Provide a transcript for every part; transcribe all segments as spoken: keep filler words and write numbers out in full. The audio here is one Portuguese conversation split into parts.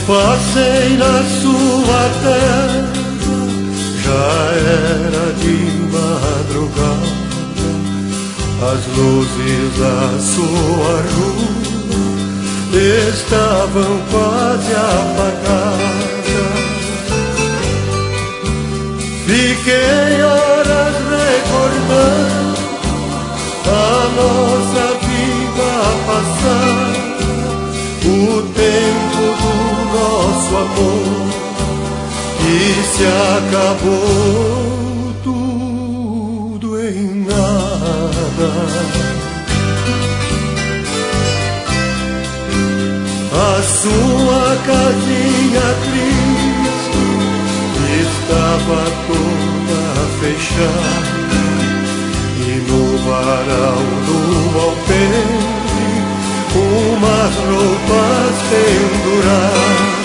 Passei na sua terra, já era de madrugada, as luzes da sua rua estavam quase apagadas. Fiquei horas recordando a nossa vida passada, o tempo do nosso amor que se acabou tudo em nada. A sua casinha triste estava toda fechada e no varal do alpendre umas roupas penduradas.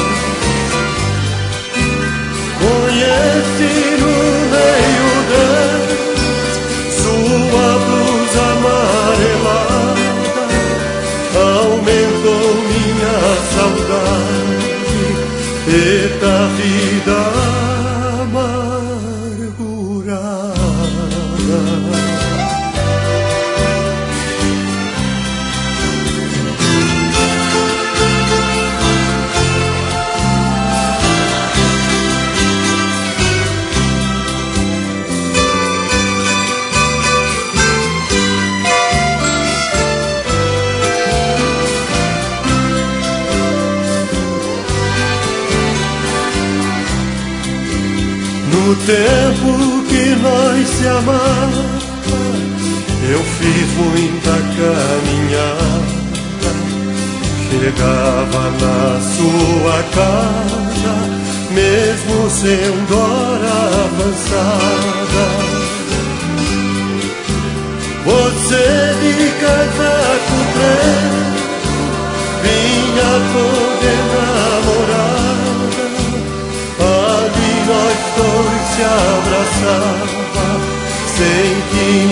Conheci no meio delas sua blusa amarelada, aumentou minha saudade, eita vida amargurada. No tempo que nós se amávamos, eu fiz muita caminhada, chegava na sua casa, mesmo sendo hora avançada. Você de casaco preto vinha toda enamorada, nós dois se abraçava sem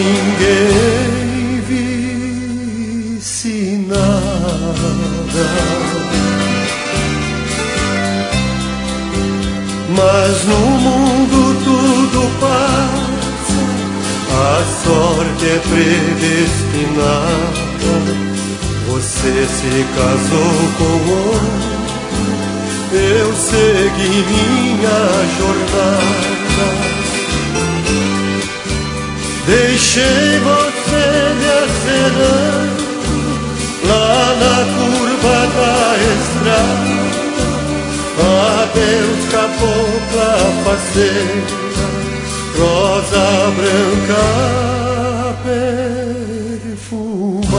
que ninguém visse nada. Mas no mundo tudo passa, a sorte é predestinada. Você se casou com outro, eu segui minha jornada. Deixei você me acenando lá na curva da estrada. Adeus, cabocla faceira, rosa branca perfumada.